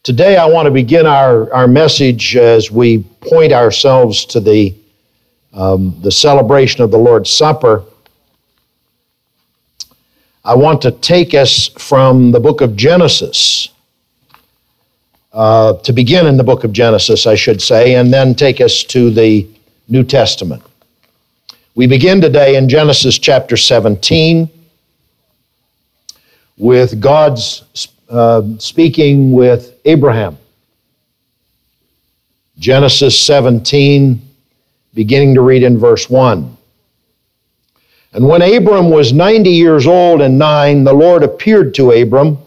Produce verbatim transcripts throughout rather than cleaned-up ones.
Today I want to begin our, our message as we point ourselves to the, um, the celebration of the Lord's Supper. I want to take us from the book of Genesis, uh, to begin in the book of Genesis, I should say, and then take us to the New Testament. We begin today in Genesis chapter seventeen with God's uh, speaking with Abraham. Genesis seventeen, beginning to read in verse one. And when Abram was ninety years old and nine, the Lord appeared to Abram,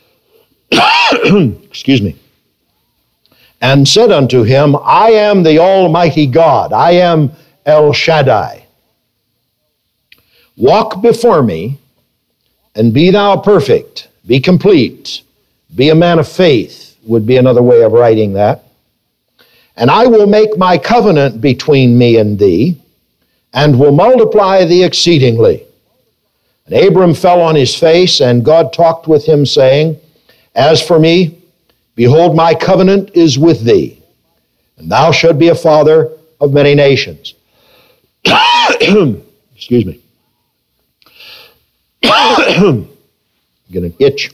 excuse me, and said unto him, I am the Almighty God, I am El Shaddai. Walk before me, and be thou perfect, be complete, be a man of faith, would be another way of writing that. And I will make my covenant between me and thee, and will multiply thee exceedingly. And Abram fell on his face, and God talked with him, saying, As for me, behold, my covenant is with thee, and thou shalt be a father of many nations. Excuse me. Get an itch.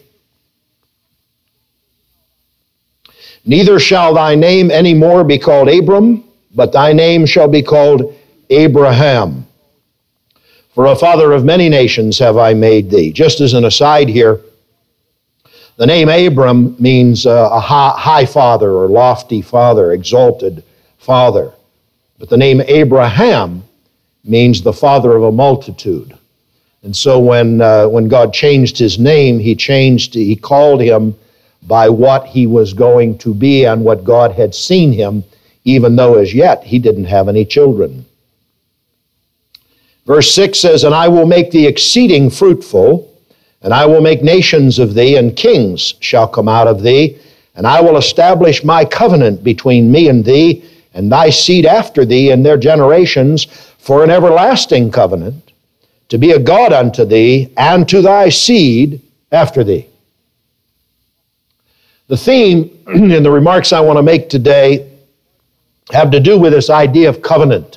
Neither shall thy name any more be called Abram, but thy name shall be called Abraham. For a father of many nations have I made thee. Just as an aside here, the name Abram means uh, a high, high father or lofty father, exalted father. But the name Abraham means the father of a multitude. And so when uh, when God changed his name, he changed, he called him by what he was going to be and what God had seen him, even though as yet he didn't have any children. Verse six says, And I will make thee exceeding fruitful, and I will make nations of thee, and kings shall come out of thee, and I will establish my covenant between me and thee, and thy seed after thee and their generations, for an everlasting covenant, to be a God unto thee, and to thy seed after thee. The theme in the remarks I want to make today have to do with this idea of covenant.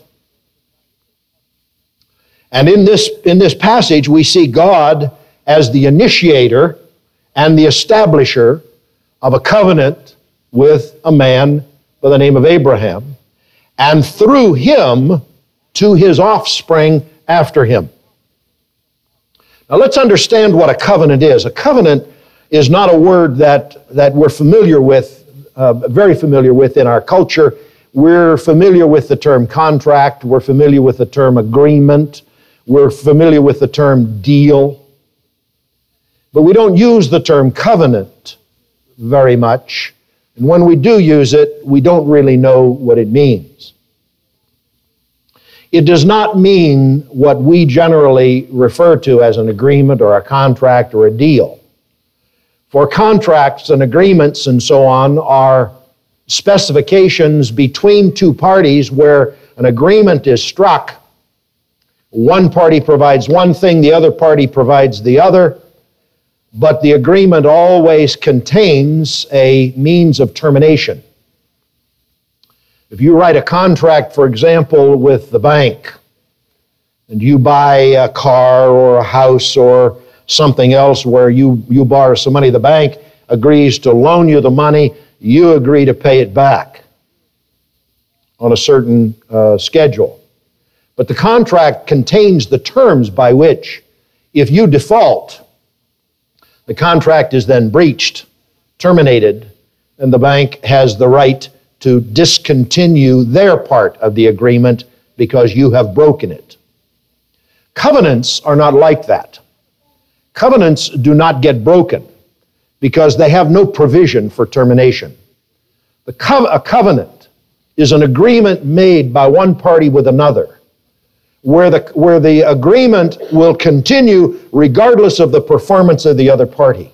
And in this, in this passage, we see God as the initiator and the establisher of a covenant with a man by the name of Abraham, and through him to his offspring after him. Now let's understand what a covenant is. A covenant is not a word that, that we're familiar with, uh, very familiar with in our culture. We're familiar with the term contract. We're familiar with the term agreement. We're familiar with the term deal. But we don't use the term covenant very much. And when we do use it, we don't really know what it means. It does not mean what we generally refer to as an agreement or a contract or a deal. For contracts and agreements and so on are specifications between two parties where an agreement is struck. One party provides one thing, the other party provides the other, but the agreement always contains a means of termination. If you write a contract, for example, with the bank, and you buy a car or a house or something else where you, you borrow some money, the bank agrees to loan you the money, you agree to pay it back on a certain uh, schedule. But the contract contains the terms by which, if you default, the contract is then breached, terminated, and the bank has the right to discontinue their part of the agreement because you have broken it. Covenants are not like that. Covenants do not get broken because they have no provision for termination. The co- a covenant is an agreement made by one party with another, where the, where the agreement will continue regardless of the performance of the other party.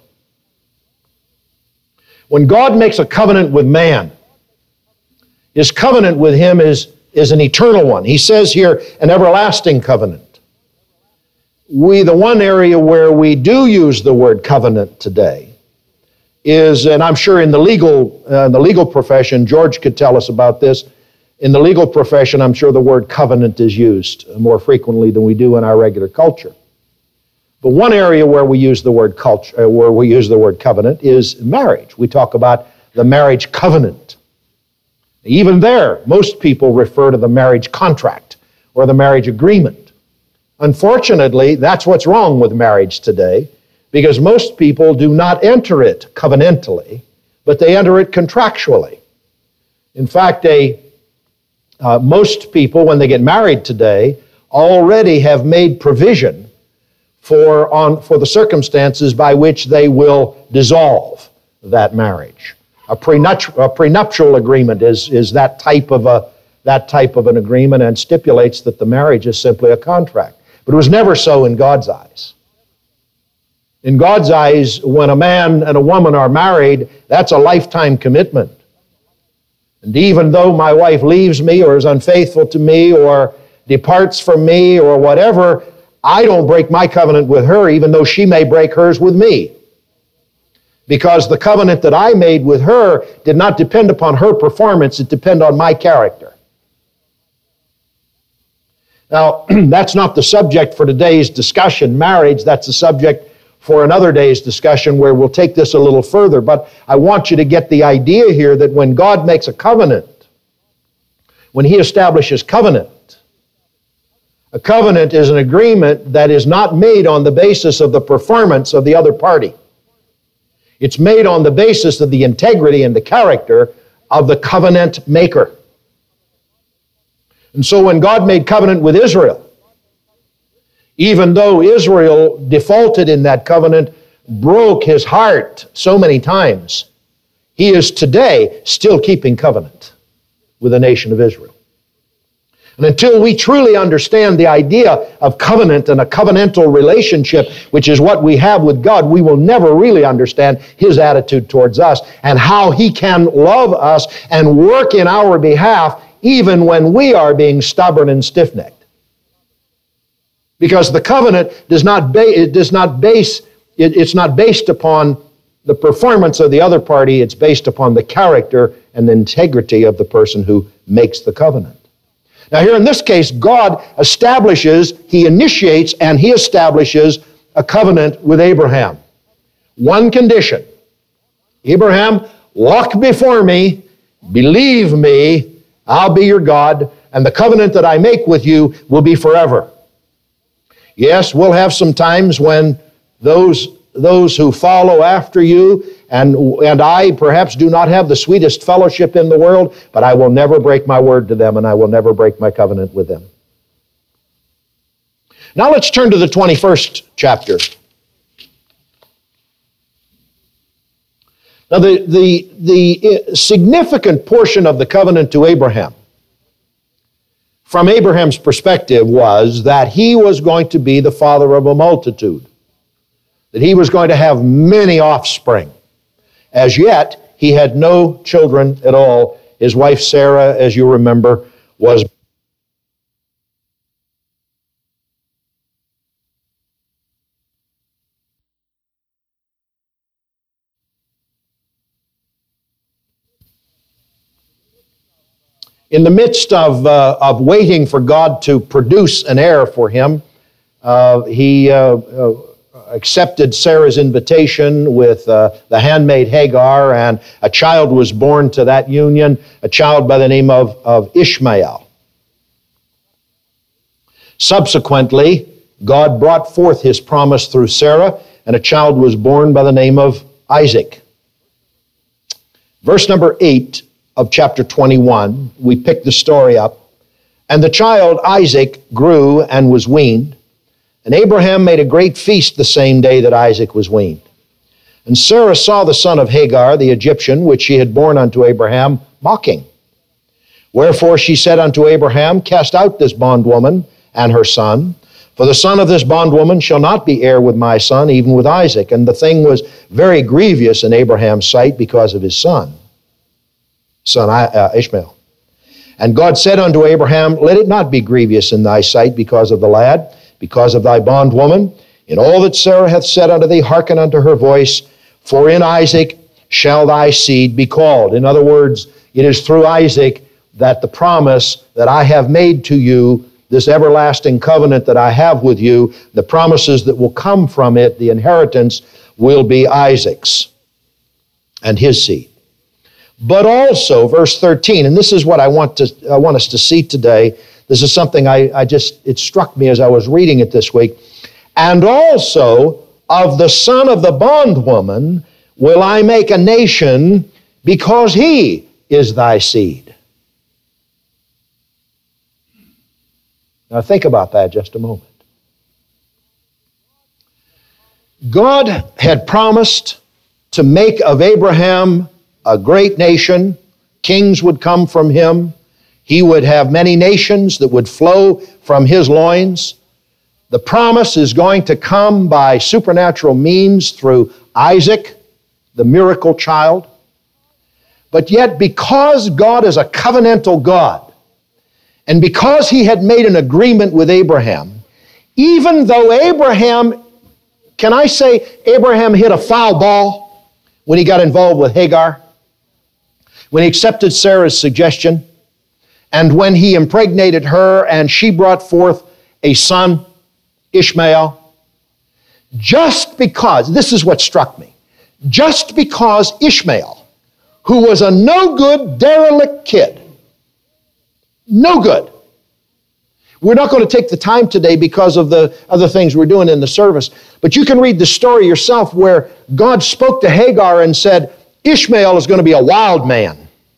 When God makes a covenant with man, his covenant with him is, is an eternal one. He says here, an everlasting covenant. We, the one area where we do use the word covenant today is, and I'm sure in the legal, uh, the legal profession, George could tell us about this. In the legal profession, I'm sure the word covenant is used more frequently than we do in our regular culture. But one area where we use the word culture, uh, where we use the word covenant is marriage. We talk about the marriage covenant. Even there, most people refer to the marriage contract or the marriage agreement. Unfortunately, that's what's wrong with marriage today, because most people do not enter it covenantally, but they enter it contractually. In fact, a Uh, most people, when they get married today, already have made provision for, on, for the circumstances by which they will dissolve that marriage. A, prenup- a prenuptial agreement is, is that type of a, that type of an agreement and stipulates that the marriage is simply a contract. But it was never so in God's eyes. In God's eyes, when a man and a woman are married, that's a lifetime commitment. And even though my wife leaves me or is unfaithful to me or departs from me or whatever, I don't break my covenant with her, even though she may break hers with me. Because the covenant that I made with her did not depend upon her performance, it depended on my character. Now, that's not the subject for today's discussion, marriage. That's the subject for another day's discussion where we'll take this a little further. But I want you to get the idea here that when God makes a covenant, when He establishes covenant, a covenant is an agreement that is not made on the basis of the performance of the other party. It's made on the basis of the integrity and the character of the covenant maker. And so when God made covenant with Israel, even though Israel defaulted in that covenant, broke His heart so many times, He is today still keeping covenant with the nation of Israel. And until we truly understand the idea of covenant and a covenantal relationship, which is what we have with God, we will never really understand His attitude towards us and how He can love us and work in our behalf even when we are being stubborn and stiff-necked. Because the covenant does not, ba- it does not base, it, it's not based upon the performance of the other party, it's based upon the character and the integrity of the person who makes the covenant. Now here in this case, God establishes, He initiates, and He establishes a covenant with Abraham. One condition: Abraham, walk before me, believe me, I'll be your God, and the covenant that I make with you will be forever. Yes, we'll have some times when those, those who follow after you and, and I perhaps do not have the sweetest fellowship in the world, but I will never break my word to them and I will never break my covenant with them. Now let's turn to the twenty-first chapter. Now the, the, the significant portion of the covenant to Abraham, from Abraham's perspective, was that he was going to be the father of a multitude, that he was going to have many offspring. As yet, he had no children at all. His wife Sarah, as you remember, was in the midst of, uh, of waiting for God to produce an heir for him, uh, he uh, uh, accepted Sarah's invitation with uh, the handmaid Hagar, and a child was born to that union, a child by the name of, of Ishmael. Subsequently, God brought forth His promise through Sarah, and a child was born by the name of Isaac. Verse number eight of chapter twenty-one, we pick the story up. And the child Isaac grew and was weaned, and Abraham made a great feast the same day that Isaac was weaned. And Sarah saw the son of Hagar, the Egyptian, which she had borne unto Abraham, mocking. Wherefore she said unto Abraham, Cast out this bondwoman and her son, for the son of this bondwoman shall not be heir with my son, even with Isaac. And the thing was very grievous in Abraham's sight because of his son. son uh, Ishmael. And God said unto Abraham, Let it not be grievous in thy sight because of the lad, because of thy bondwoman. In all that Sarah hath said unto thee, hearken unto her voice. For in Isaac shall thy seed be called. In other words, it is through Isaac that the promise that I have made to you, this everlasting covenant that I have with you, the promises that will come from it, the inheritance, will be Isaac's and his seed. But also, verse thirteen, and this is what I want to I want us to see today. This is something I, I just, it struck me as I was reading it this week. And also of the son of the bondwoman will I make a nation, because he is thy seed. Now think about that just a moment. God had promised to make of Abraham a great nation. Kings would come from him. He would have many nations that would flow from his loins. The promise is going to come by supernatural means through Isaac, the miracle child. But yet, because God is a covenantal God, and because he had made an agreement with Abraham, even though Abraham, can I say Abraham hit a foul ball when he got involved with Hagar? When he accepted Sarah's suggestion, and when he impregnated her and she brought forth a son, Ishmael, just because, this is what struck me, just because Ishmael, who was a no-good, derelict kid, no good. We're not going to take the time today because of the other things we're doing in the service, but you can read the story yourself where God spoke to Hagar and said, Ishmael is going to be a wild man.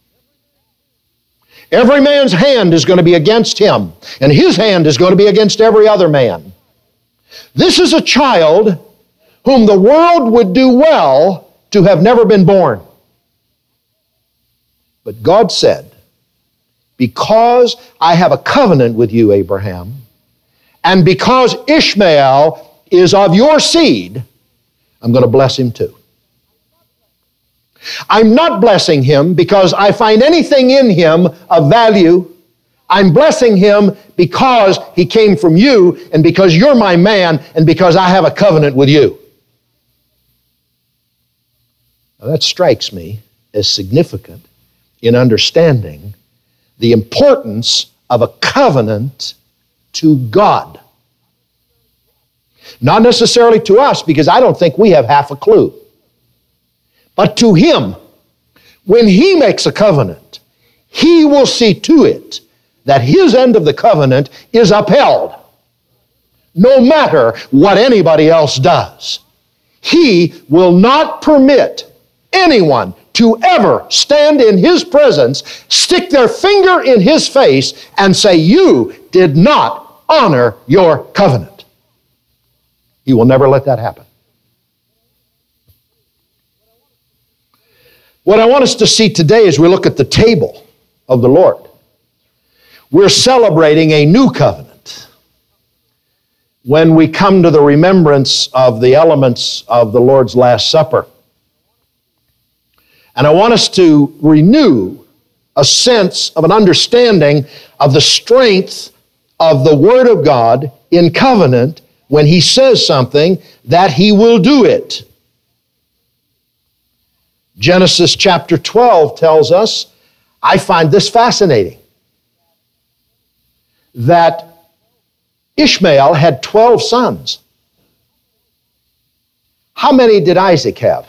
Every man's hand is going to be against him, and his hand is going to be against every other man. This is a child whom the world would do well to have never been born. But God said, because I have a covenant with you, Abraham, and because Ishmael is of your seed, I'm going to bless him too. I'm not blessing him because I find anything in him of value. I'm blessing him because he came from you and because you're my man and because I have a covenant with you. Now that strikes me as significant in understanding the importance of a covenant to God. Not necessarily to us, because I don't think we have half a clue. But to him, when he makes a covenant, he will see to it that his end of the covenant is upheld, no matter what anybody else does. He will not permit anyone to ever stand in his presence, stick their finger in his face, and say, you did not honor your covenant. He will never let that happen. What I want us to see today as we look at the table of the Lord, we're celebrating a new covenant when we come to the remembrance of the elements of the Lord's Last Supper. And I want us to renew a sense of an understanding of the strength of the Word of God in covenant. When he says something, that he will do it. Genesis chapter twelve tells us, I find this fascinating, that Ishmael had twelve sons. How many did Isaac have?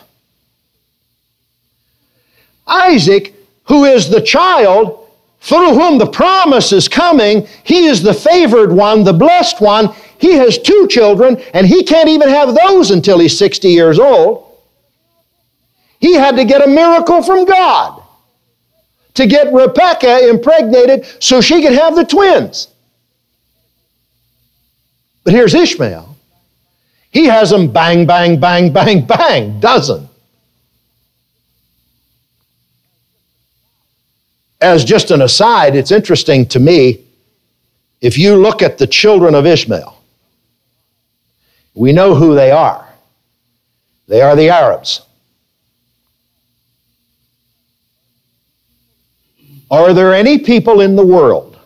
Isaac, who is the child through whom the promise is coming, he is the favored one, the blessed one. He has two children, and he can't even have those until he's sixty years old. He had to get a miracle from God to get Rebekah impregnated so she could have the twins. But here's Ishmael. He has them bang, bang, bang, bang, bang, dozen. As just an aside, it's interesting to me, if you look at the children of Ishmael, we know who they are. They are the Arabs. Are there any people in the world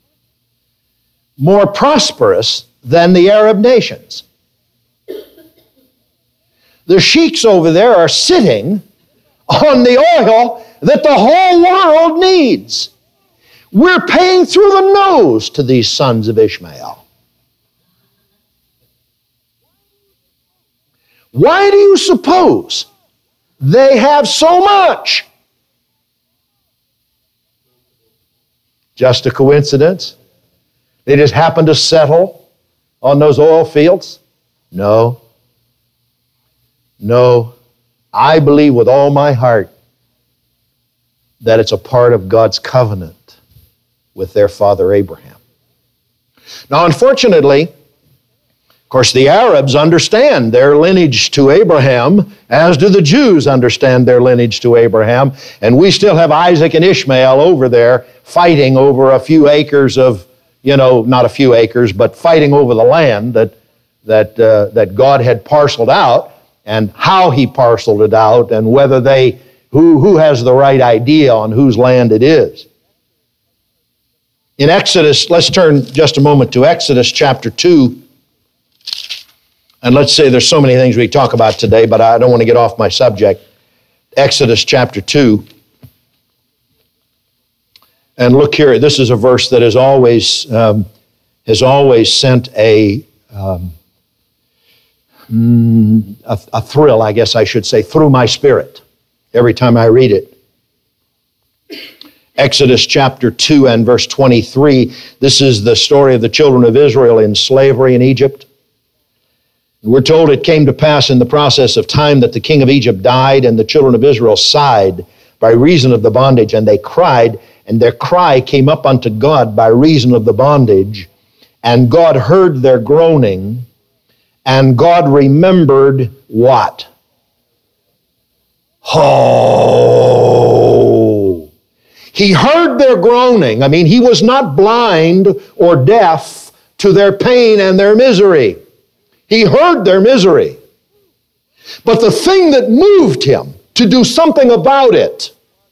more prosperous than the Arab nations? The sheiks over there are sitting on the oil that the whole world needs. We're paying through the nose to these sons of Ishmael. Why do you suppose they have so much? Just a coincidence? They just happen to settle on those oil fields? No. No. I believe with all my heart that it's a part of God's covenant with their father Abraham. Now, unfortunately, of course, the Arabs understand their lineage to Abraham, as do the Jews understand their lineage to Abraham, and we still have Isaac and Ishmael over there fighting over a few acres of, you know, not a few acres, but fighting over the land that, that, uh, that God had parceled out, and how He parceled it out, and whether they, who, who has the right idea on whose land it is. In Exodus, let's turn just a moment to Exodus chapter two. And let's say there's so many things we talk about today, but I don't want to get off my subject. Exodus chapter two. And look here, this is a verse that has always, um, has always sent a, um, mm, a, a thrill, I guess I should say, through my spirit every time I read it. Exodus chapter two and verse twenty-three. This is the story of the children of Israel in slavery in Egypt. We're told it came to pass in the process of time that the king of Egypt died, and the children of Israel sighed by reason of the bondage, and they cried, and their cry came up unto God by reason of the bondage, and God heard their groaning, and God remembered what? Oh! He heard their groaning. I mean, He was not blind or deaf to their pain and their misery. He heard their misery. But the thing that moved Him to do something about it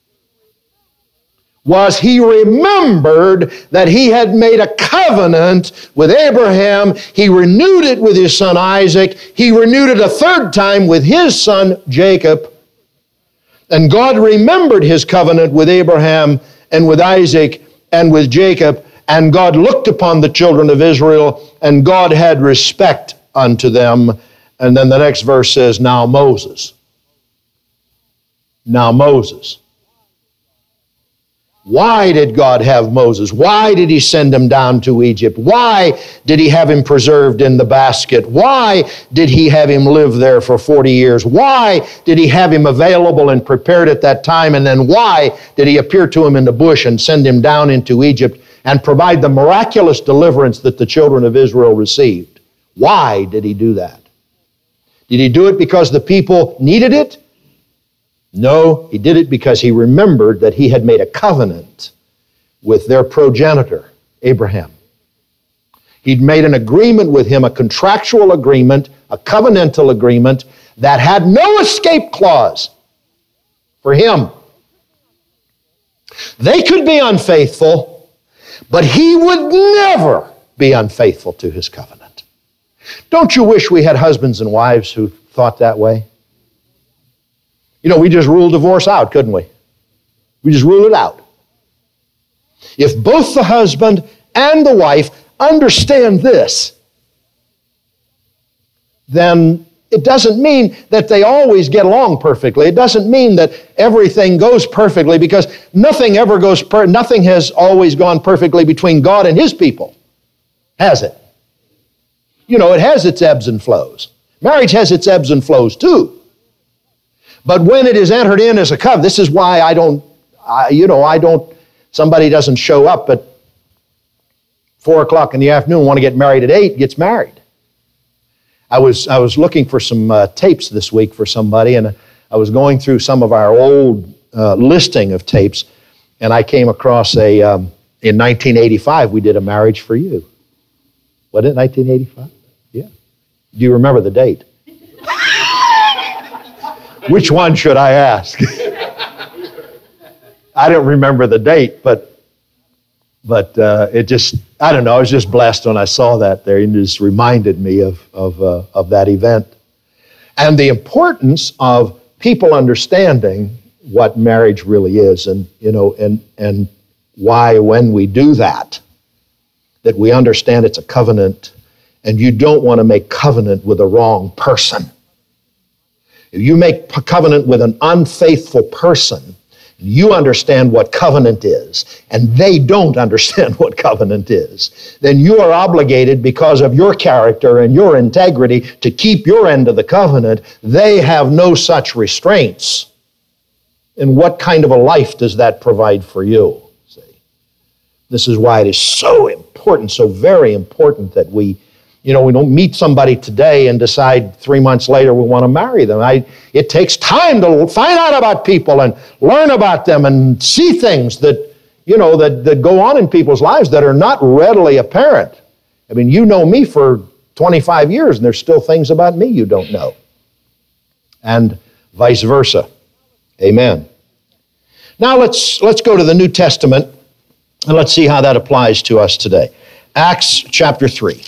was He remembered that He had made a covenant with Abraham. He renewed it with His son Isaac. He renewed it a third time with His son Jacob. And God remembered His covenant with Abraham and with Isaac and with Jacob. And God looked upon the children of Israel, and God had respect unto them. And then the next verse says, now Moses. Now Moses. Why did God have Moses? Why did He send him down to Egypt? Why did He have him preserved in the basket? Why did He have him live there for forty years? Why did He have him available and prepared at that time? And then why did He appear to him in the bush and send him down into Egypt and provide the miraculous deliverance that the children of Israel received? Why did He do that? Did He do it because the people needed it? No, He did it because He remembered that He had made a covenant with their progenitor, Abraham. He'd made an agreement with him, a contractual agreement, a covenantal agreement that had no escape clause for him. They could be unfaithful, but He would never be unfaithful to His covenant. Don't you wish we had husbands and wives who thought that way? You know, we just rule divorce out, couldn't we? We just rule it out. If both the husband and the wife understand this, then it doesn't mean that they always get along perfectly. It doesn't mean that everything goes perfectly, because nothing ever goes per- nothing has always gone perfectly between God and His people, has it? You know, it has its ebbs and flows. Marriage has its ebbs and flows too. But when it is entered in as a covenant, this is why I don't, I, you know, I don't, somebody doesn't show up at four o'clock in the afternoon, want to get married at eight, gets married. I was, I was looking for some uh, tapes this week for somebody, and I was going through some of our old uh, listing of tapes, and I came across a, um, in nineteen eighty-five, we did A Marriage for You. Was it nineteen eighty-five? Yeah. Do you remember the date? Which one should I ask? I don't remember the date, but but uh, it just, I don't know, I was just blessed when I saw that there, and it just reminded me of, of, uh, of that event. And the importance of people understanding what marriage really is, and you know, and and why when we do that, that we understand it's a covenant, and you don't want to make covenant with the wrong person. If you make covenant with an unfaithful person, you understand what covenant is, and they don't understand what covenant is, then you are obligated because of your character and your integrity to keep your end of the covenant. They have no such restraints. And what kind of a life does that provide for you? See, this is why it is so important, so very important that we You know, we don't meet somebody today and decide three months later we want to marry them. I, it takes time to find out about people and learn about them and see things that, you know, that, that go on in people's lives that are not readily apparent. I mean, you know me for twenty-five years and there's still things about me you don't know. And vice versa. Amen. Now let's, let's go to the New Testament and let's see how that applies to us today. Acts chapter three.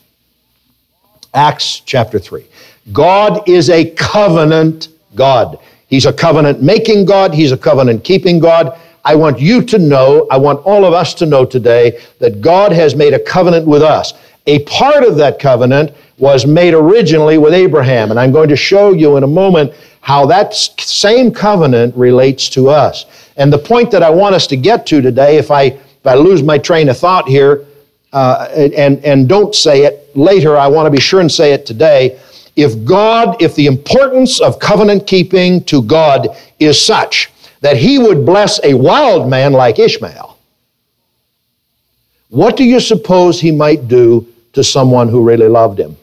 Acts chapter three. God is a covenant God. He's a covenant-making God. He's a covenant-keeping God. I want you to know, I want all of us to know today that God has made a covenant with us. A part of that covenant was made originally with Abraham, and I'm going to show you in a moment how that same covenant relates to us. And the point that I want us to get to today, if I, if I lose my train of thought here, Uh, and, and don't say it later, I want to be sure and say it today. If God, if the importance of covenant keeping to God is such that He would bless a wild man like Ishmael, what do you suppose He might do to someone who really loved Him?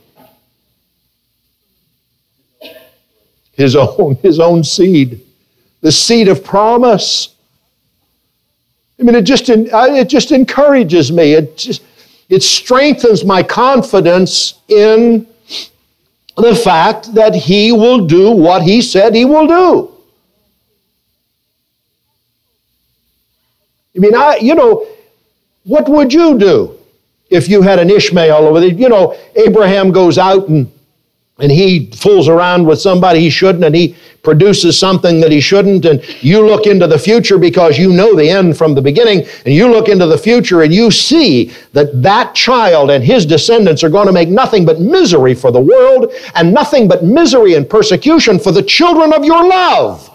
His own, his own seed, the seed of promise. I mean, it just, it just encourages me. It just, It strengthens my confidence in the fact that He will do what He said He will do. I mean, I, you know, what would you do if you had an Ishmael over there? You know, Abraham goes out and and he fools around with somebody he shouldn't, and he produces something that he shouldn't, and you look into the future because you know the end from the beginning, and you look into the future and you see that that child and his descendants are going to make nothing but misery for the world and nothing but misery and persecution for the children of your love.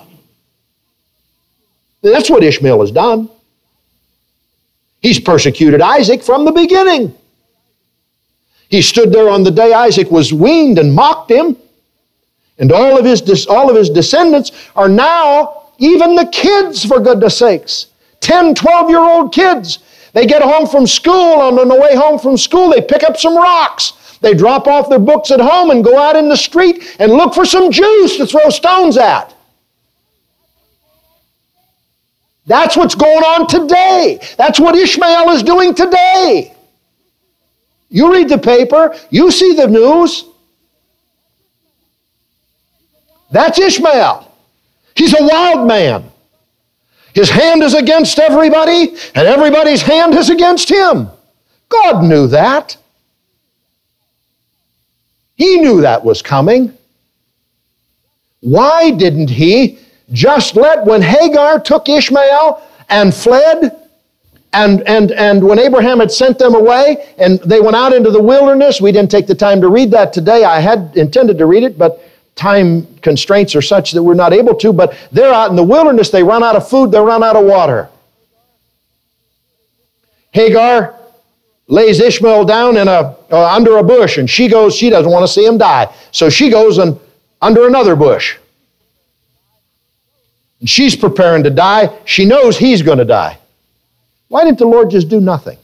That's what Ishmael has done. He's persecuted Isaac from the beginning. He stood there on the day Isaac was weaned and mocked him. And all of his, all of his descendants are now, even the kids, for goodness sakes, ten, twelve-year-old kids. They get home from school, and on the way home from school, they pick up some rocks. They drop off their books at home and go out in the street and look for some Jews to throw stones at. That's what's going on today. That's what Ishmael is doing today. You read the paper, you see the news. That's Ishmael. He's a wild man. His hand is against everybody, and everybody's hand is against him. God knew that. He knew that was coming. Why didn't He just let, when Hagar took Ishmael and fled, And, and, and when Abraham had sent them away and they went out into the wilderness, we didn't take the time to read that today. I had intended to read it, but time constraints are such that we're not able to. But they're out in the wilderness. They run out of food. They run out of water. Hagar lays Ishmael down in a, uh, under a bush, and she goes, she doesn't want to see him die. So she goes and under another bush. And she's preparing to die. She knows he's going to die. Why didn't the Lord just do nothing?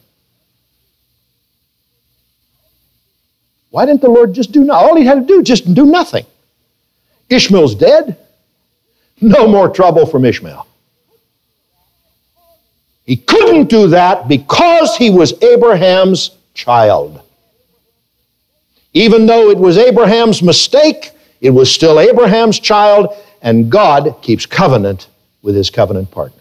Why didn't the Lord just do nothing? All He had to do was just do nothing. Ishmael's dead. No more trouble from Ishmael. He couldn't do that because he was Abraham's child. Even though it was Abraham's mistake, it was still Abraham's child, and God keeps covenant with His covenant partners.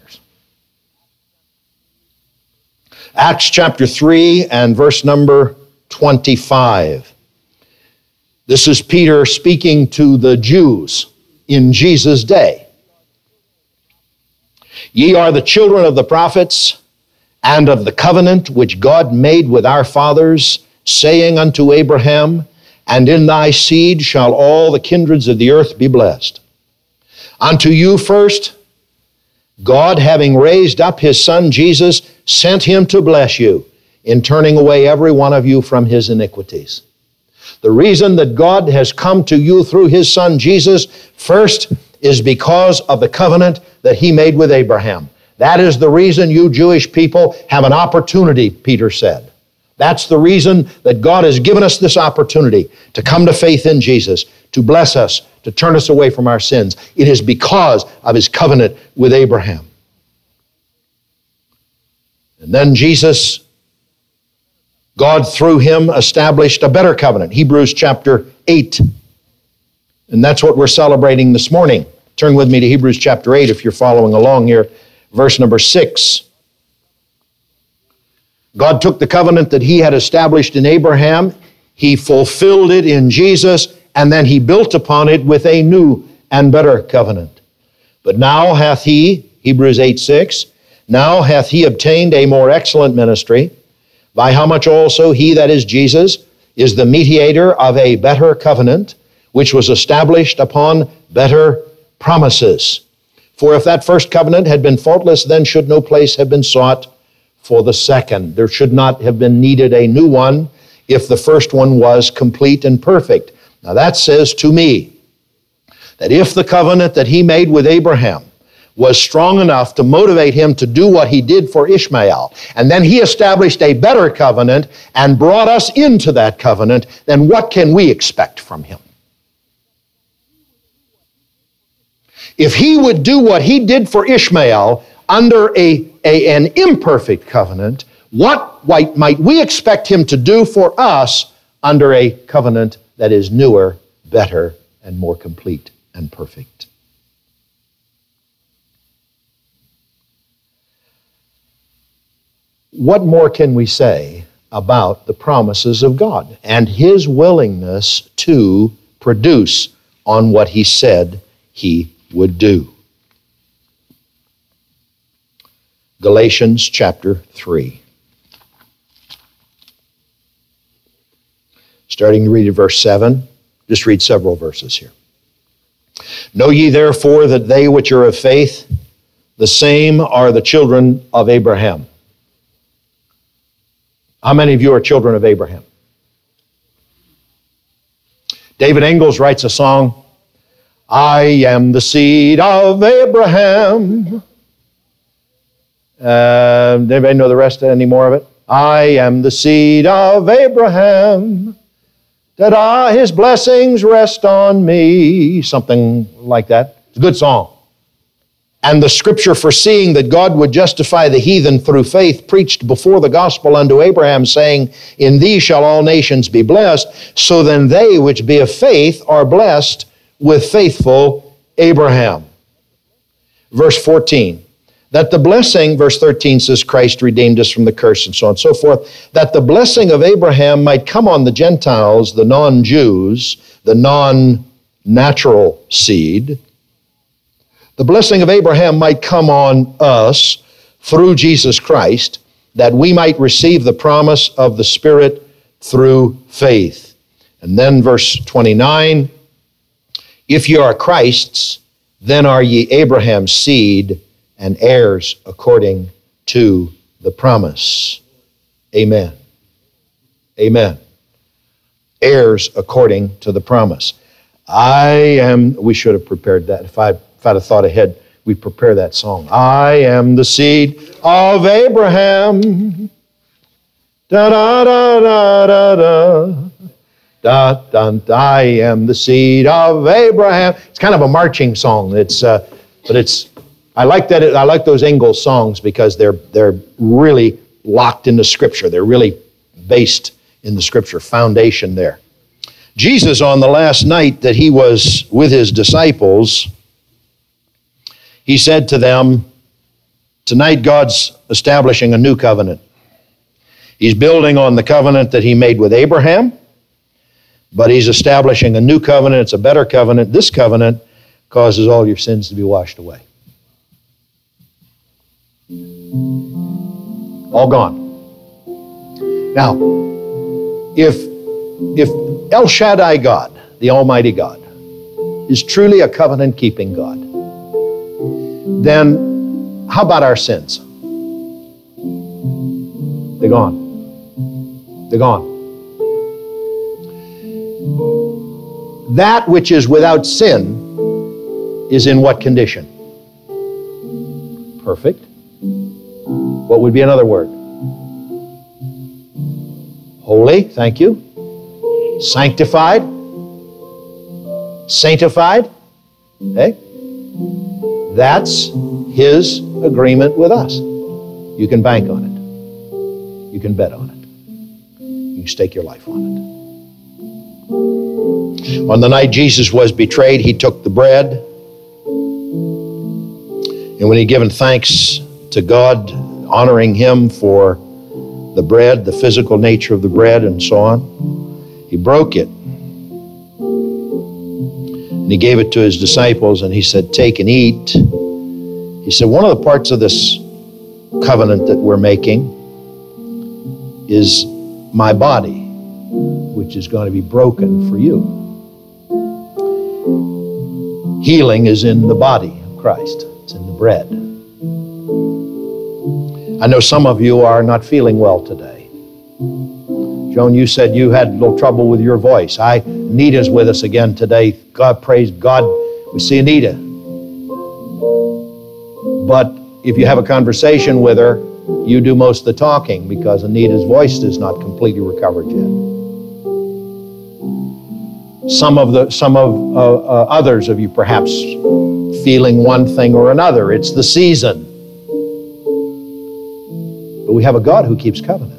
Acts chapter three and verse number twenty-five. This is Peter speaking to the Jews in Jesus' day. Ye are the children of the prophets, and of the covenant which God made with our fathers, saying unto Abraham, and in thy seed shall all the kindreds of the earth be blessed. Unto you first, God, having raised up his Son Jesus, sent him to bless you in turning away every one of you from his iniquities. The reason that God has come to you through his Son Jesus first is because of the covenant that he made with Abraham. That is the reason you Jewish people have an opportunity, Peter said. That's the reason that God has given us this opportunity to come to faith in Jesus, to bless us, to turn us away from our sins. It is because of his covenant with Abraham. And then Jesus, God through him established a better covenant, Hebrews chapter eight. And that's what we're celebrating this morning. Turn with me to Hebrews chapter eight if you're following along here, verse number six. God took the covenant that he had established in Abraham, he fulfilled it in Jesus, and then he built upon it with a new and better covenant. But now hath he, Hebrews eight six, now hath he obtained a more excellent ministry, by how much also he, that is Jesus, is the mediator of a better covenant, which was established upon better promises. For if that first covenant had been faultless, then should no place have been sought for the second. There should not have been needed a new one if the first one was complete and perfect. Now that says to me that if the covenant that he made with Abraham was strong enough to motivate him to do what he did for Ishmael, and then he established a better covenant and brought us into that covenant, then what can we expect from him? If he would do what he did for Ishmael under a, a, an imperfect covenant, what might we expect him to do for us under a covenant that is newer, better, and more complete and perfect? What more can we say about the promises of God and his willingness to produce on what he said he would do? Galatians chapter three. Starting to read at verse seven, just read several verses here. Know ye therefore that they which are of faith, the same are the children of Abraham. How many of you are children of Abraham? David Ingalls writes a song, I am the seed of Abraham. Uh, does anybody know the rest any more of it? I am the seed of Abraham, that I, his blessings rest on me. Something like that. It's a good song. And the scripture foreseeing that God would justify the heathen through faith preached before the gospel unto Abraham, saying, in thee shall all nations be blessed. So then they which be of faith are blessed with faithful Abraham. Verse fourteen, that the blessing, verse thirteen says, Christ redeemed us from the curse, and so on and so forth, that the blessing of Abraham might come on the Gentiles, the non-Jews, the non-natural seed. The blessing of Abraham might come on us through Jesus Christ, that we might receive the promise of the Spirit through faith. And then verse twenty-nine, if ye are Christ's, then are ye Abraham's seed and heirs according to the promise. Amen. Amen. Heirs according to the promise. I am, we should have prepared that. If I If I'd have thought ahead, we'd prepare that song. I am the seed of Abraham. Da da da da da da. Da da da. I am the seed of Abraham. It's kind of a marching song. It's, uh, but it's. I like that. It, I like those Ingalls songs because they're they're really locked into Scripture. They're really based in the Scripture foundation there. Jesus, on the last night that he was with his disciples, he said to them, tonight God's establishing a new covenant. He's building on the covenant that he made with Abraham, but he's establishing a new covenant. It's a better covenant. This covenant causes all your sins to be washed away. All gone. Now, if, if El Shaddai God, the Almighty God, is truly a covenant-keeping God, then how about our sins? They're gone. They're gone. That which is without sin is in what condition? Perfect. What would be another word? Holy, thank you. Sanctified. Sanctified. Okay? That's His agreement with us. You can bank on it. You can bet on it. You can stake your life on it. On the night Jesus was betrayed, He took the bread, and when He'd given thanks to God, honoring Him for the bread, the physical nature of the bread and so on, He broke it. And He gave it to His disciples, and He said, take and eat. He said, one of the parts of this covenant that we're making is my body, which is going to be broken for you. Healing is in the body of Christ. It's in the bread. I know some of you are not feeling well today. Joan, you said you had a little trouble with your voice. I, Anita's with us again today. God, praise God, we see Anita. But if you have a conversation with her, you do most of the talking because Anita's voice is not completely recovered yet. Some of the some of uh, uh, others of you perhaps feeling one thing or another. It's the season. But we have a God who keeps covenant.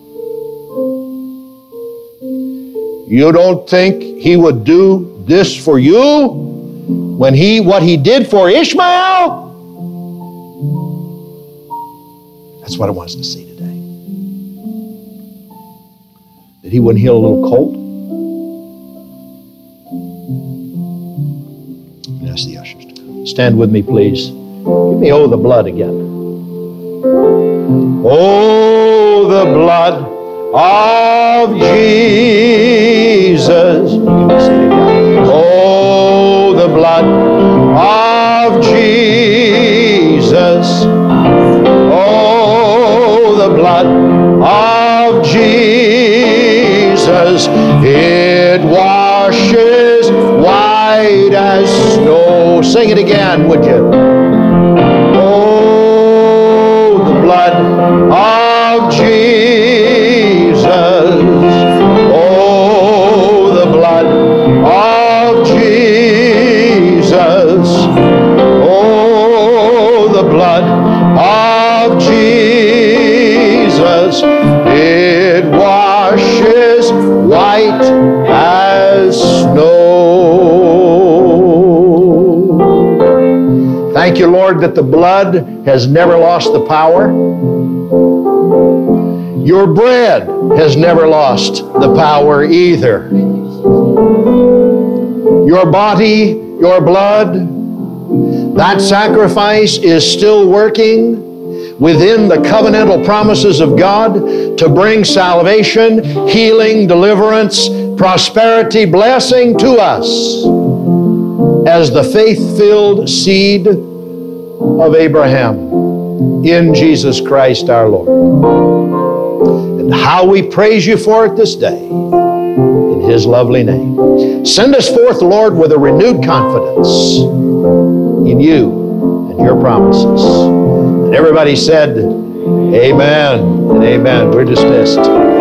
You don't think He would do this for you when He, what He did for Ishmael? That's what I want us to see today. That He wouldn't heal a little colt? Ask the ushers to come. Stand with me, please. Give me, oh, the blood again. Oh, the blood of Jesus. Oh, the blood of Jesus. Oh, the blood of Jesus. It washes white as snow. Sing it again, would you? Oh, the blood of Jesus. Oh, the blood of Jesus. Oh, the blood of Jesus. It washes white as snow. Thank you, Lord, that the blood has never lost the power. Your bread has never lost the power either. Your body, your blood, that sacrifice is still working within the covenantal promises of God to bring salvation, healing, deliverance, prosperity, blessing to us as the faith-filled seed of Abraham in Jesus Christ our Lord. And how we praise you for it this day in His lovely name. Send us forth, Lord, with a renewed confidence in you and your promises. And everybody said, amen and amen. We're dismissed.